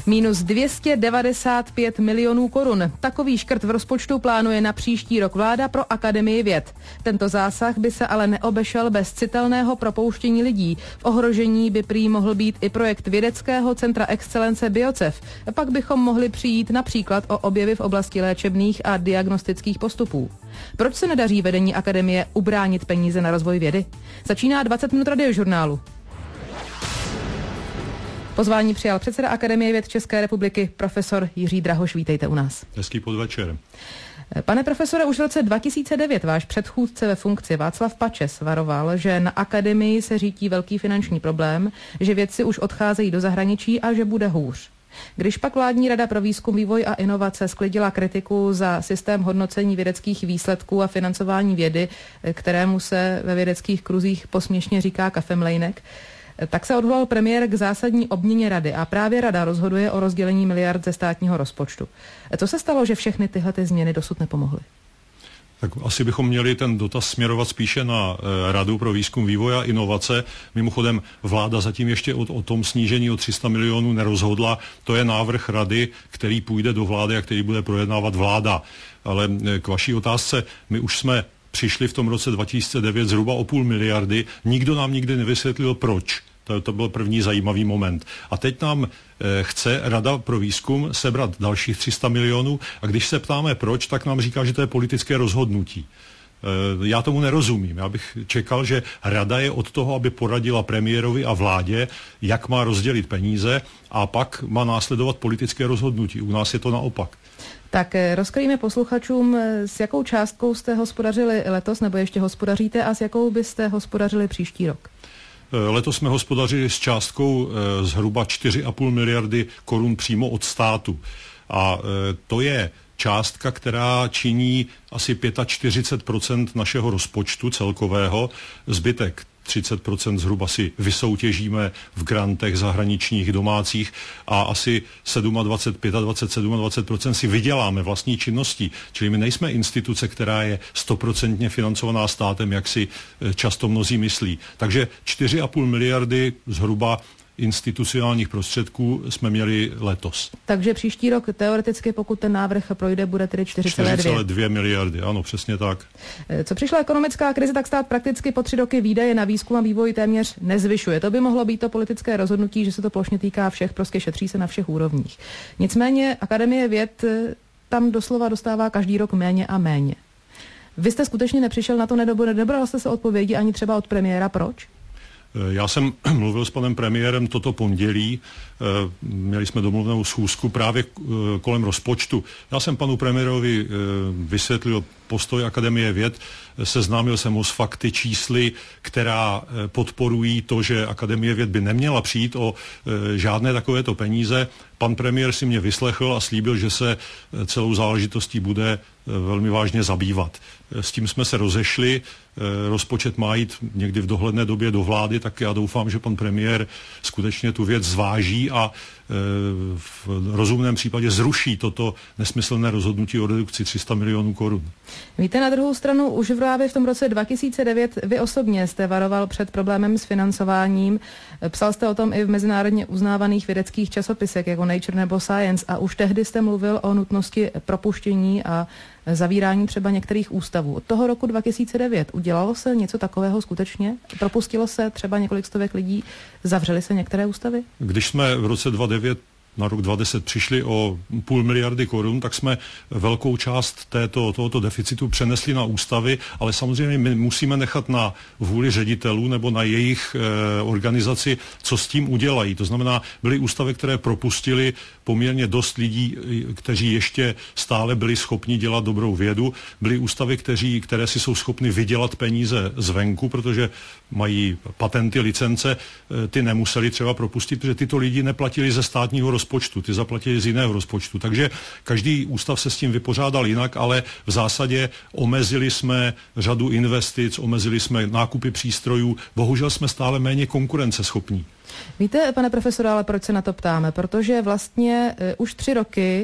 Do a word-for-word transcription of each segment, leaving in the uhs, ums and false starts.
Minus dvě stě devadesát pět milionů korun. Takový škrt v rozpočtu plánuje na příští rok vláda pro Akademii věd. Tento zásah by se ale neobešel bez citelného propouštění lidí. V ohrožení by prý mohl být i projekt Vědeckého centra excelence Biocev. Pak bychom mohli přijít například o objevy v oblasti léčebných a diagnostických postupů. Proč se nedaří vedení Akademie ubránit peníze na rozvoj vědy? Začíná dvacet minut radiožurnálu. Pozvání přijal předseda Akademie věd České republiky, profesor Jiří Drahoš. Vítejte u nás. Hezký podvečer. Pane profesore, už v roce dva tisíce devět váš předchůdce ve funkci Václav Pačes varoval, že na Akademii se řítí velký finanční problém, že vědci už odcházejí do zahraničí a že bude hůř. Když pak vládní rada pro výzkum, vývoj a inovace sklidila kritiku za systém hodnocení vědeckých výsledků a financování vědy, kterému se ve vědeckých kruzích posměšně říká kafemlejnek, tak se odvolal premiér k zásadní obměně rady a právě rada rozhoduje o rozdělení miliard ze státního rozpočtu. Co se stalo, že všechny tyhle ty změny dosud nepomohly? Tak asi bychom měli ten dotaz směrovat spíše na e, Radu pro výzkum, vývoj a inovace. Mimochodem vláda zatím ještě o, o tom snížení o tři sta milionů nerozhodla. To je návrh Rady, který půjde do vlády a který bude projednávat vláda. Ale e, k vaší otázce, my už jsme přišli v tom roce dva tisíce devět zhruba o půl miliardy. Nikdo nám nikdy nevysvětlil, proč. To, to byl první zajímavý moment. A teď nám e, chce Rada pro výzkum sebrat dalších tři sta milionů a když se ptáme proč, tak nám říká, že to je politické rozhodnutí. E, já tomu nerozumím. Já bych čekal, že Rada je od toho, aby poradila premiérovi a vládě, jak má rozdělit peníze a pak má následovat politické rozhodnutí. U nás je to naopak. Tak rozkryjme posluchačům, s jakou částkou jste hospodařili letos, nebo ještě hospodaříte, a s jakou byste hospodařili příští rok? Letos jsme hospodařili s částkou zhruba čtyři a půl miliardy korun přímo od státu. A to je částka, která činí asi čtyřicet pět procent našeho rozpočtu celkového, zbytek třicet procent zhruba si vysoutěžíme v grantech zahraničních, domácích a asi dvacet sedm, dvacet pět, dvacet sedm procent si vyděláme vlastní činností. Čili my nejsme instituce, která je stoprocentně financovaná státem, jak si často mnozí myslí. Takže čtyři a půl miliardy zhruba institucionálních prostředků jsme měli letos. Takže příští rok teoreticky, pokud ten návrh projde, bude tedy čtyři celé dvě miliardy, ano, přesně tak. Co přišla ekonomická krize, tak stát prakticky po tři roky výdaje na výzkum a vývoj téměř nezvyšuje. To by mohlo být to politické rozhodnutí, že se to plošně týká všech, prostě šetří se na všech úrovních. Nicméně Akademie věd tam doslova dostává každý rok méně a méně. Vy jste skutečně nepřišel na to, nedobral jste se odpovědi ani třeba od premiéra, proč? Já jsem mluvil s panem premiérem toto pondělí, měli jsme domluvenou schůzku právě kolem rozpočtu. Já jsem panu premiérovi vysvětlil postoj Akademie věd, seznámil jsem ho s fakty, čísly, která podporují to, že Akademie věd by neměla přijít o žádné takovéto peníze. Pan premiér si mě vyslechl a slíbil, že se celou záležitostí bude velmi vážně zabývat. S tím jsme se rozešli, rozpočet má jít někdy v dohledné době do vlády, tak já doufám, že pan premiér skutečně tu věc zváží a v rozumném případě zruší toto nesmyslné rozhodnutí o redukci tři sta milionů korun. Víte, na druhou stranu už právě v tom roce dva tisíce devět vy osobně jste varoval před problémem s financováním. Psal jste o tom i v mezinárodně uznávaných vědeckých časopisech jako Nature nebo Science a už tehdy jste mluvil o nutnosti propuštění a zavírání třeba některých ústavů. Od toho roku dva tisíce devět udělalo se něco takového skutečně? Propustilo se třeba několik stovek lidí? Zavřely se některé ústavy? Když jsme v roce dva tisíce devět na rok dva tisíce deset přišli o půl miliardy korun, tak jsme velkou část této, tohoto deficitu přenesli na ústavy, ale samozřejmě my musíme nechat na vůli ředitelů nebo na jejich e, organizaci, co s tím udělají. To znamená, byly ústavy, které propustili poměrně dost lidí, kteří ještě stále byli schopni dělat dobrou vědu. Byly ústavy, kteří, které si jsou schopny vydělat peníze zvenku, protože mají patenty, licence, ty nemuseli třeba propustit, protože tyto lidi neplatili ze státního rozpočtu, ty zaplatili z jiného rozpočtu. Takže každý ústav se s tím vypořádal jinak, ale v zásadě omezili jsme řadu investic, omezili jsme nákupy přístrojů, bohužel jsme stále méně konkurenceschopní. Víte, pane profesore, ale proč se na to ptáme? Protože vlastně uh, už tři roky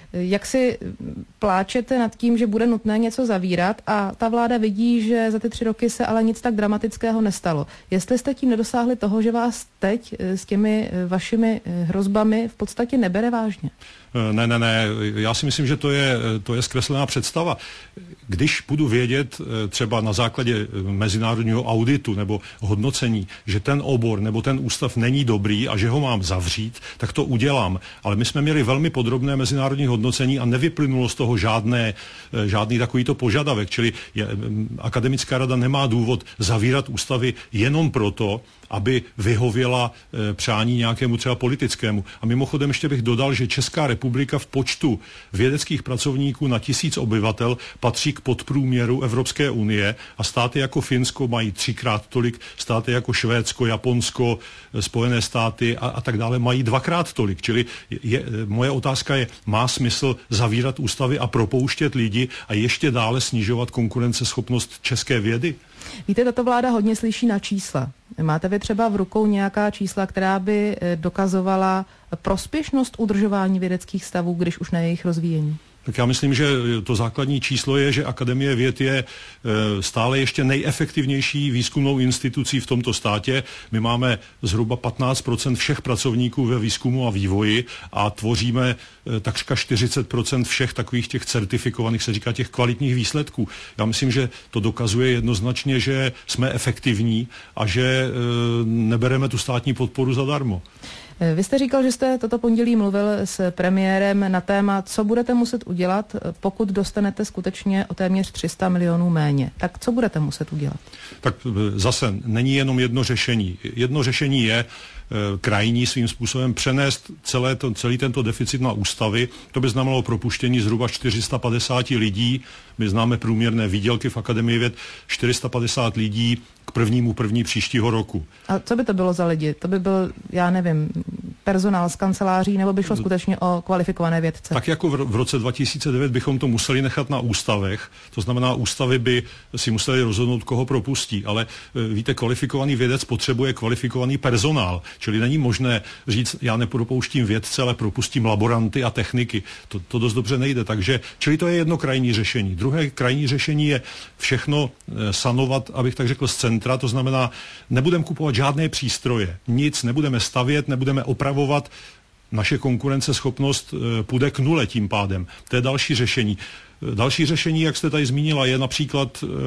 Jak si pláčete nad tím, že bude nutné něco zavírat a ta vláda vidí, že za ty tři roky se ale nic tak dramatického nestalo. Jestli jste tím nedosáhli toho, že vás teď s těmi vašimi hrozbami v podstatě nebere vážně? Ne, ne, ne, já si myslím, že to je, to je zkreslená představa. Když budu vědět třeba na základě mezinárodního auditu nebo hodnocení, že ten obor nebo ten ústav není dobrý a že ho mám zavřít, tak to udělám. Ale my jsme měli velmi podrobné mezinárodní hodnocení a nevyplynulo z toho žádné, žádný takovýto požadavek. Čili je, akademická rada nemá důvod zavírat ústavy jenom proto, aby vyhověla e, přání nějakému třeba politickému. A mimochodem ještě bych dodal, že Česká republika v počtu vědeckých pracovníků na tisíc obyvatel patří k podprůměru Evropské unie a státy jako Finsko mají třikrát tolik, státy jako Švédsko, Japonsko, Spojené státy a, a tak dále mají dvakrát tolik. Čili je, moje otázka je, má smysl zavírat ústavy a propouštět lidi a ještě dále snižovat konkurenceschopnost české vědy? Víte, tato vláda hodně slyší na čísla. Máte vy třeba v rukou nějaká čísla, která by dokazovala prospěšnost udržování vědeckých stavů, když už na jejich rozvíjení? Tak já myslím, že to základní číslo je, že Akademie věd je stále ještě nejefektivnější výzkumnou institucí v tomto státě. My máme zhruba patnáct procent všech pracovníků ve výzkumu a vývoji a tvoříme takřka čtyřicet procent všech takových těch certifikovaných, se říká, těch kvalitních výsledků. Já myslím, že to dokazuje jednoznačně, že jsme efektivní a že nebereme tu státní podporu zadarmo. Vy jste říkal, že jste toto pondělí mluvil s premiérem na téma, co budete muset udělat, pokud dostanete skutečně o téměř tři sta milionů méně. Tak co budete muset udělat? Tak zase není jenom jedno řešení. Jedno řešení je krajní svým způsobem přenést celé to, celý tento deficit na ústavy. To by znamenalo propuštění zhruba čtyři sta padesát lidí. My známe průměrné výdělky v Akademii věd, čtyři sta padesát lidí k prvnímu první příštího roku. A co by to bylo za lidi? To by byl, já nevím, personál z kanceláří, nebo by šlo skutečně o kvalifikované vědce? Tak jako v roce dva tisíce devět bychom to museli nechat na ústavech, to znamená, ústavy by si museli rozhodnout, koho propustí, ale víte, kvalifikovaný vědec potřebuje kvalifikovaný personál, čili není možné říct, já nepropouštím vědce, ale propustím laboranty a techniky. To, to dost dobře nejde, takže, čili to je jedno krajní řešení. Druhé krajní řešení je všechno sanovat, abych tak řekl, z centra, to znamená, nebudeme kupovat žádné přístroje, nic, nebudeme stavět, nebudeme opravovat, naše konkurenceschopnost půjde k nule tím pádem. To je další řešení. Další řešení, jak jste tady zmínila, je například e,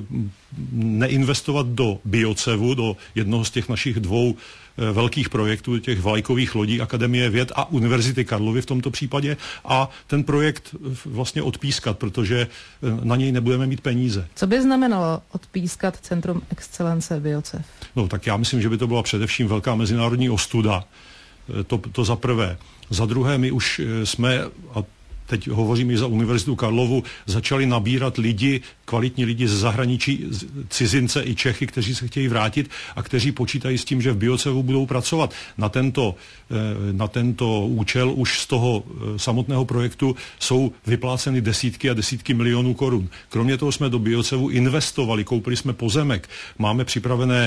neinvestovat do biocevu, do jednoho z těch našich dvou e, velkých projektů, těch vlajkových lodí Akademie věd a Univerzity Karlovy v tomto případě a ten projekt vlastně odpískat, protože na něj nebudeme mít peníze. Co by znamenalo odpískat Centrum excelence biocev? No tak já myslím, že by to byla především velká mezinárodní ostuda. To, to za prvé. Za druhé, my už jsme, a teď hovořím i za Univerzitu Karlovu, začali nabírat lidi, kvalitní lidi ze zahraničí, cizince i Čechy, kteří se chtějí vrátit a kteří počítají s tím, že v biocevu budou pracovat. Na tento, na tento účel už z toho samotného projektu jsou vypláceny desítky a desítky milionů korun. Kromě toho jsme do biocevu investovali, koupili jsme pozemek, máme připravené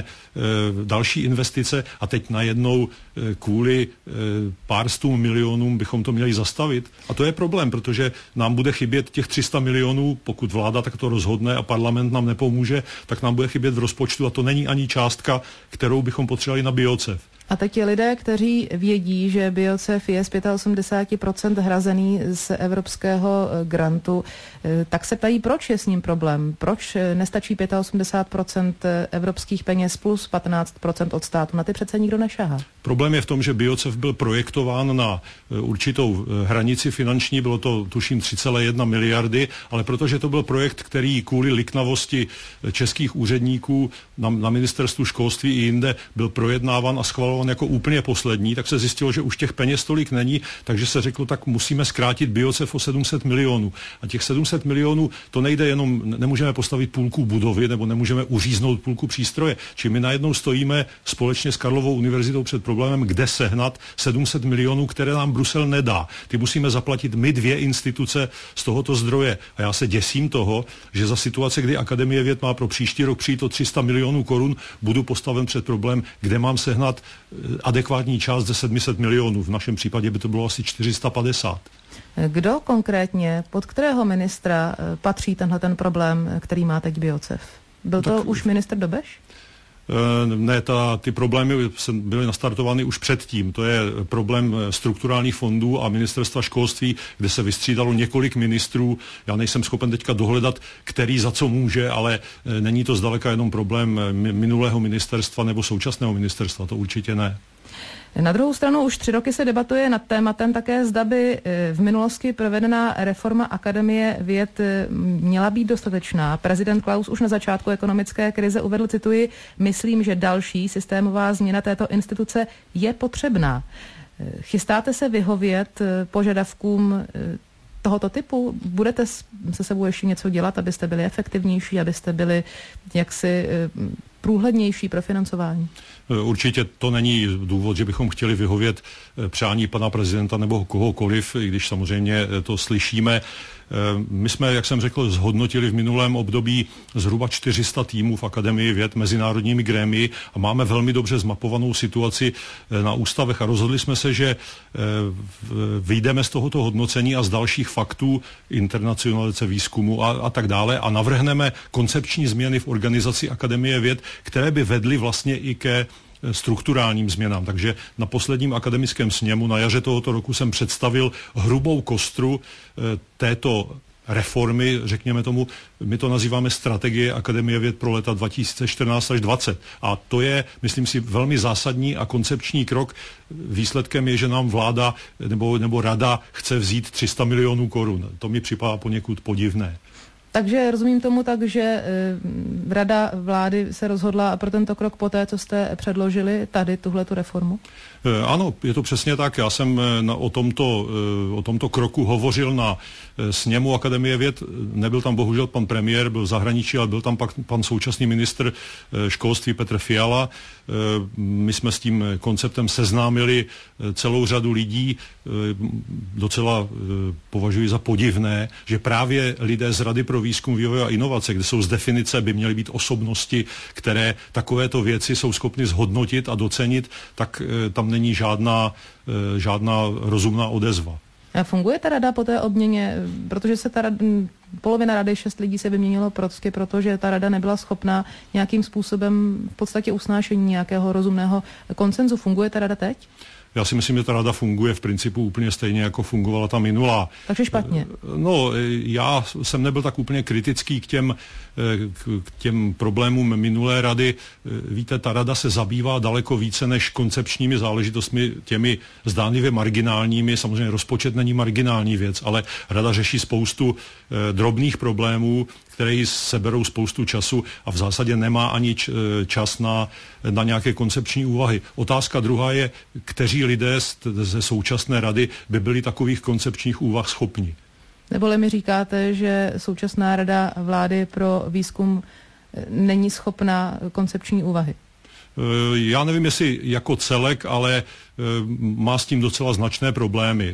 další investice a teď najednou kvůli pár stům milionům bychom to měli zastavit. A to je problém, protože nám bude chybět těch tři sta milionů, pokud vláda tak to rozhodne a parlament nám nepomůže, tak nám bude chybět v rozpočtu a to není ani částka, kterou bychom potřebovali na biocev. A teď lidé, kteří vědí, že biocev je z osmdesát pět procent hrazený z evropského grantu, tak se ptají, proč je s ním problém. Proč nestačí osmdesát pět procent evropských peněz plus patnáct procent od státu? Na ty přece nikdo nešahá. Problém je v tom, že biocev byl projektován na určitou hranici finanční, bylo to tuším tři celé jedna miliardy, ale protože to byl projekt, který kvůli liknavosti českých úředníků na, na ministerstvu školství i jinde byl projednáván a schvalovan jako úplně poslední, tak se zjistilo, že už těch peněz tolik není, takže se řeklo, tak musíme zkrátit biocev o sedm set milionů. A těch sedm set milionů, to nejde jenom, nemůžeme postavit půlku budovy nebo nemůžeme uříznout půlku přístroje. Či my najednou stojíme společně s Karlovou univerzitou před problémem, kde sehnat sedm set milionů, které nám Brusel nedá. Ty musíme zaplatit my dvě instituce z tohoto zdroje. A já se děsím toho, že za situace, kdy Akademie věd má pro příští rok přijít o tři sta milionů korun, budu postaven před problém, kde mám sehnat adekvátní část ze sedm set milionů. V našem případě by to bylo asi čtyři sta padesát. Kdo konkrétně, pod kterého ministra patří tenhle ten problém, který má teď Biocev? Byl to tak už ministr Dobeš? Ne, ta, ty problémy byly nastartovány už předtím. To je problém strukturálních fondů a ministerstva školství, kde se vystřídalo několik ministrů. Já nejsem schopen teďka dohledat, který za co může, ale není to zdaleka jenom problém minulého ministerstva nebo současného ministerstva, to určitě ne. Na druhou stranu už tři roky se debatuje nad tématem také, zda by v minulosti provedená reforma Akademie věd měla být dostatečná. Prezident Klaus už na začátku ekonomické krize uvedl, cituji, myslím, že další systémová změna této instituce je potřebná. Chystáte se vyhovět požadavkům tohoto typu? Budete se sebou ještě něco dělat, abyste byli efektivnější, abyste byli jaksi průhlednější pro financování? Určitě to není důvod, že bychom chtěli vyhovět přání pana prezidenta nebo kohokoliv, i když samozřejmě to slyšíme. My jsme, jak jsem řekl, zhodnotili v minulém období zhruba čtyři sta týmů v Akademii věd mezinárodními grémii a máme velmi dobře zmapovanou situaci na ústavech a rozhodli jsme se, že vyjdeme z tohoto hodnocení a z dalších faktů internacionalizace výzkumu a, a tak dále a navrhneme koncepční změny v organizaci Akademie věd, které by vedly vlastně i ke strukturálním změnám. Takže na posledním akademickém sněmu na jaře tohoto roku jsem představil hrubou kostru e, této reformy, řekněme tomu, my to nazýváme strategie Akademie věd pro léta dva tisíce čtrnáct až dvacet. A to je, myslím si, velmi zásadní a koncepční krok. Výsledkem je, že nám vláda nebo, nebo rada chce vzít tři sta milionů korun. To mi připadá poněkud podivné. Takže rozumím tomu tak, že e, rada vlády se rozhodla pro tento krok poté, co jste předložili tady tuhletu reformu? E, ano, je to přesně tak. Já jsem na, o, tomto, e, o tomto kroku hovořil na e, sněmu Akademie věd. Nebyl tam bohužel pan premiér, byl v zahraničí, ale byl tam pak pan současný ministr e, školství Petr Fiala. E, my jsme s tím konceptem seznámili e, celou řadu lidí. E, docela e, považuji za podivné, že právě lidé z Rady pro výzkum, vývoj a inovace, kde jsou z definice, by měly být osobnosti, které takovéto věci jsou schopny zhodnotit a docenit, tak e, tam není žádná, e, žádná rozumná odezva. A funguje ta rada po té obměně, protože se ta rada, polovina rady, šest lidí se vyměnilo prostě, protože ta rada nebyla schopná nějakým způsobem v podstatě usnášení nějakého rozumného konsenzu. Funguje ta rada teď? Já si myslím, že ta rada funguje v principu úplně stejně, jako fungovala ta minulá. Takže špatně. No, já jsem nebyl tak úplně kritický k těm, k těm problémům minulé rady. Víte, ta rada se zabývá daleko více než koncepčními záležitostmi, těmi zdánlivě marginálními. Samozřejmě rozpočet není marginální věc, ale rada řeší spoustu drobných problémů, které jí seberou spoustu času a v zásadě nemá ani čas na, na nějaké koncepční úvahy. Otázka druhá je, kteří lidé ze současné rady by byli takových koncepčních úvah schopni. Neboli mi říkáte, že současná rada vlády pro výzkum není schopná koncepční úvahy? Já nevím, jestli jako celek, ale má s tím docela značné problémy.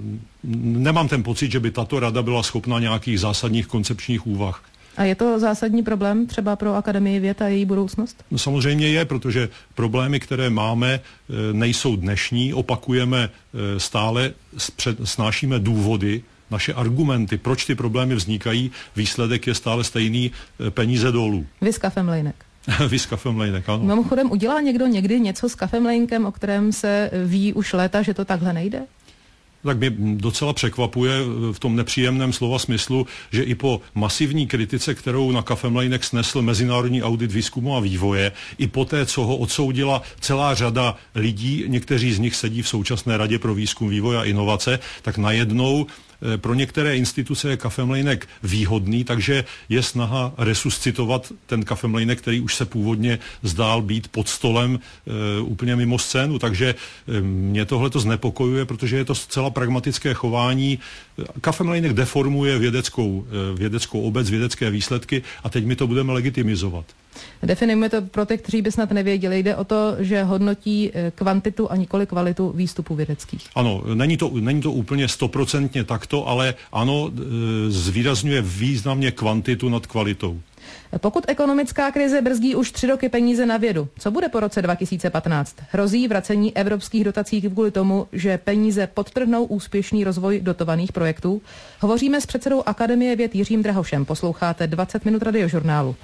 Nemám ten pocit, že by tato rada byla schopna nějakých zásadních koncepčních úvah. A je to zásadní problém třeba pro Akademii věd a její budoucnost? No samozřejmě je, protože problémy, které máme, nejsou dnešní, opakujeme stále, snášíme důvody, naše argumenty, proč ty problémy vznikají, výsledek je stále stejný, peníze dolů. Vy s kafemlejnek. Vy s kafemlejnek, ano. Mimochodem, udělá někdo někdy něco s kafemlejnkem, o kterém se ví už léta, že to takhle nejde? Tak mě docela překvapuje v tom nepříjemném slova smyslu, že i po masivní kritice, kterou na kafemlejnek snesl Mezinárodní audit výzkumu a vývoje, i po té, co ho odsoudila celá řada lidí, někteří z nich sedí v současné radě pro výzkum, vývoj a inovace, tak najednou pro některé instituce je kafemlejnek výhodný, takže je snaha resuscitovat ten kafemlejnek, který už se původně zdál být pod stolem e, úplně mimo scénu. Takže e, mě tohle to znepokojuje, protože je to zcela pragmatické chování. Kafemlejnek deformuje vědeckou, e, vědeckou obec, vědecké výsledky a teď my to budeme legitimizovat. Definujeme to pro ty, kteří by snad nevěděli. Jde o to, že hodnotí kvantitu a nikoli kvalitu výstupů vědeckých. Ano, není to, není to úplně stoprocentně takto, ale ano, zvýrazňuje významně kvantitu nad kvalitou. Pokud ekonomická krize brzdí už tři roky peníze na vědu, co bude po roce dva tisíce patnáct? Hrozí vracení evropských dotací kvůli tomu, že peníze podtrhnou úspěšný rozvoj dotovaných projektů? Hovoříme s předsedou Akademie věd Jiřím Drahošem. Posloucháte dvacet minut radiožurnálu.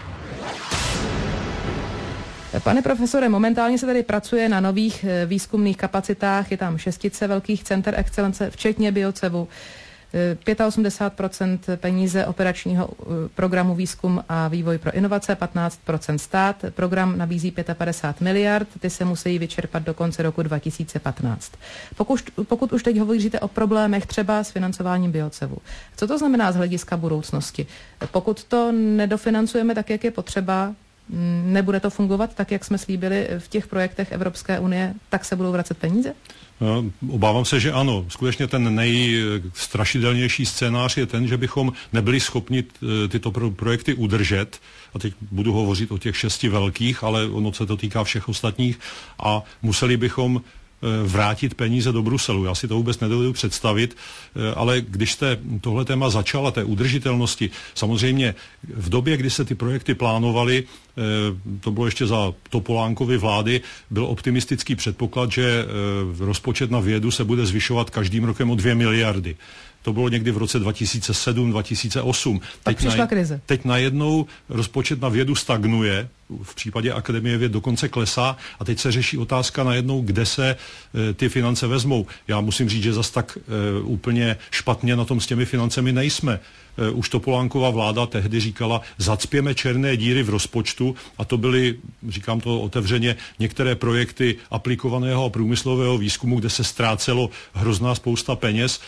Pane profesore, momentálně se tady pracuje na nových výzkumných kapacitách, je tam šestice velkých center excelence, včetně Biocevu. osmdesát pět procent peníze operačního programu výzkum a vývoj pro inovace, patnáct procent stát. Program nabízí padesát pět miliard, ty se musí vyčerpat do konce roku dva tisíce patnáct. Pokud, pokud už teď hovoříte o problémech třeba s financováním Biocevu, co to znamená z hlediska budoucnosti? Pokud to nedofinancujeme tak, jak je potřeba, nebude to fungovat tak, jak jsme slíbili v těch projektech Evropské unie, tak se budou vracet peníze? No, obávám se, že ano. Skutečně ten nejstrašidelnější scénář je ten, že bychom nebyli schopni tyto projekty udržet. A teď budu hovořit o těch šesti velkých, ale ono se to týká všech ostatních. A museli bychom vrátit peníze do Bruselu. Já si to vůbec nedovedu představit, ale když jste tohle téma začala, té udržitelnosti, samozřejmě v době, kdy se ty projekty plánovaly, to bylo ještě za Topolánkovy vlády, byl optimistický předpoklad, že rozpočet na vědu se bude zvyšovat každým rokem o dvě miliardy. To bylo někdy v roce dva tisíce sedm, dva tisíce osm. Pak přišla na, krize. Teď najednou rozpočet na vědu stagnuje, v případě Akademie věd dokonce klesá a teď se řeší otázka najednou, kde se e, ty finance vezmou. Já musím říct, že zas tak e, úplně špatně na tom s těmi financemi nejsme. E, už Topolánková vláda tehdy říkala, zacpěme černé díry v rozpočtu a to byly, říkám to otevřeně, některé projekty aplikovaného a průmyslového výzkumu, kde se ztrácelo hrozná spousta peněz.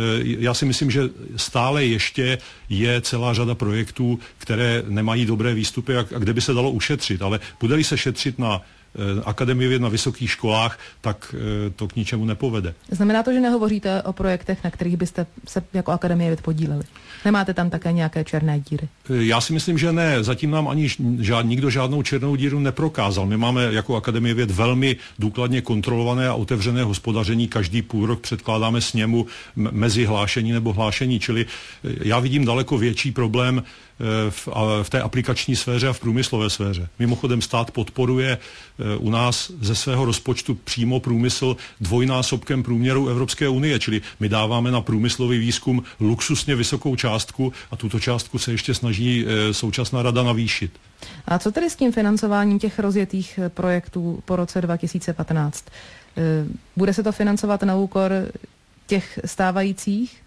Já si myslím, že stále ještě je celá řada projektů, které nemají dobré výstupy a kde by se dalo ušetřit, ale bude-li se šetřit na Akademii věd na vysokých školách, tak to k ničemu nepovede. Znamená to, že nehovoříte o projektech, na kterých byste se jako Akademie věd podíleli? Nemáte tam také nějaké černé díry? Já si myslím, že ne. Zatím nám ani žád, nikdo žádnou černou díru neprokázal. My máme jako Akademie věd velmi důkladně kontrolované a otevřené hospodaření. Každý půl rok předkládáme sněmu mezi hlášení nebo hlášení, čili já vidím daleko větší problém v, v té aplikační sféře a v průmyslové sféře. Mimochodem stát podporuje u nás ze svého rozpočtu přímo průmysl dvojnásobkem průměru Evropské unie, čili my dáváme na průmyslový výzkum luxusně vysokou částku a tuto částku se ještě snaží současná rada navýšit. A co tedy s tím financováním těch rozjetých projektů po roce dva tisíce patnáct? Bude se to financovat na úkor těch stávajících?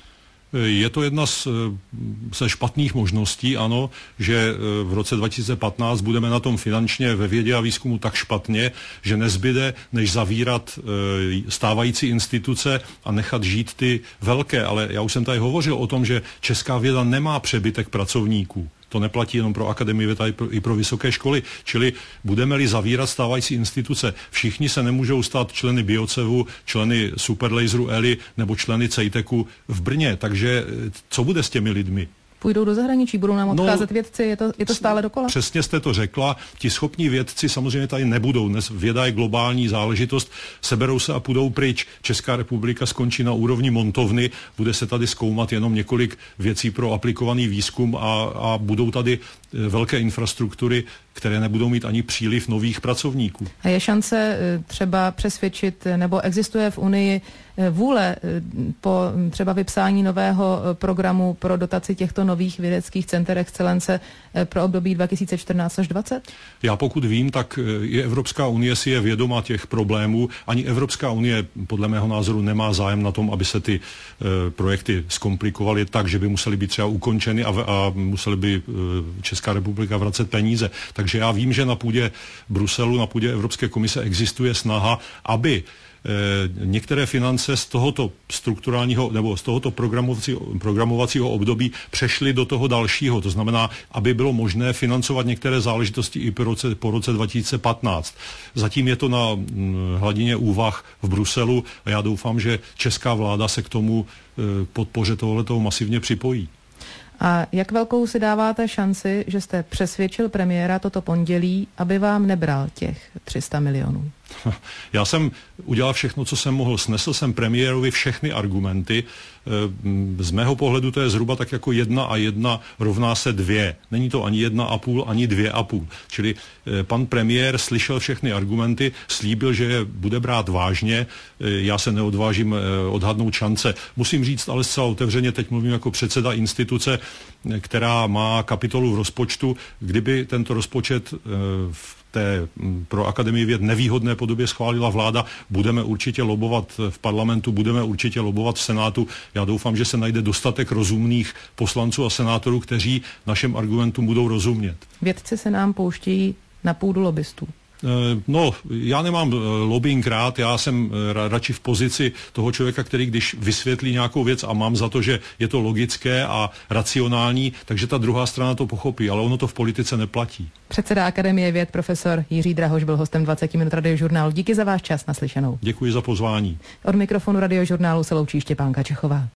Je to jedna z, ze špatných možností, ano, že v roce dva tisíce patnáct budeme na tom finančně ve vědě a výzkumu tak špatně, že nezbyde, než zavírat stávající instituce a nechat žít ty velké. Ale já už jsem tady hovořil o tom, že česká věda nemá přebytek pracovníků. To neplatí jenom pro Akademii věd, ale i pro, i pro vysoké školy. Čili budeme-li zavírat stávající instituce, všichni se nemůžou stát členy Biocevu, členy Superlaseru E L I nebo členy CEITECu v Brně. Takže co bude s těmi lidmi? Půjdou do zahraničí, budou nám odcházet no, vědci, je to, je to stále dokola? Přesně jste to řekla. Ti schopní vědci samozřejmě tady nebudou. Dnes věda je globální záležitost. Seberou se a půjdou pryč. Česká republika skončí na úrovni montovny. Bude se tady zkoumat jenom několik věcí pro aplikovaný výzkum a, a budou tady velké infrastruktury, které nebudou mít ani příliv nových pracovníků. A je šance třeba přesvědčit, nebo existuje v Unii vůle po třeba vypsání nového programu pro dotaci těchto nových vědeckých center excelence pro období dva tisíce čtrnáct až dvacet? Já pokud vím, tak je Evropská unie si je vědoma těch problémů. Ani Evropská unie podle mého názoru nemá zájem na tom, aby se ty e, projekty zkomplikovaly tak, že by musely být třeba ukončeny a, a musely by e, Česká republika vracet peníze. Takže já vím, že na půdě Bruselu, na půdě Evropské komise existuje snaha, aby některé finance z tohoto strukturálního nebo z tohoto programovacího, programovacího období přešly do toho dalšího. To znamená, aby bylo možné financovat některé záležitosti i po roce, po roce dva tisíce patnáct. Zatím je to na hladině úvah v Bruselu a já doufám, že česká vláda se k tomu podpoře tohoto masivně připojí. A jak velkou si dáváte šanci, že jste přesvědčil premiéra toto pondělí, aby vám nebral těch tři sta milionů? Já jsem udělal všechno, co jsem mohl. Snesl jsem premiérovi všechny argumenty. Z mého pohledu to je zhruba tak jako jedna a jedna rovná se dvě. Není to ani jedna a půl, ani dvě a půl. Čili pan premiér slyšel všechny argumenty, slíbil, že je bude brát vážně. Já se neodvážím odhadnout šance. Musím říct ale zcela otevřeně, teď mluvím jako předseda instituce, která má kapitolu v rozpočtu. Kdyby tento rozpočet v té pro Akademii věd nevýhodné podobě schválila vláda, budeme určitě lobovat v parlamentu, budeme určitě lobovat v Senátu. Já doufám, že se najde dostatek rozumných poslanců a senátorů, kteří našim argumentům budou rozumět. Vědci se nám pouštějí na půdu lobbystů. No, já nemám lobbying rád, já jsem radši v pozici toho člověka, který když vysvětlí nějakou věc a mám za to, že je to logické a racionální, takže ta druhá strana to pochopí, ale ono to v politice neplatí. Předseda Akademie věd profesor Jiří Drahoš byl hostem dvacet minut Radiožurnálu. Díky za váš čas, naslyšenou. Děkuji za pozvání. Od mikrofonu Radiožurnálu se loučí Štěpánka Čechová.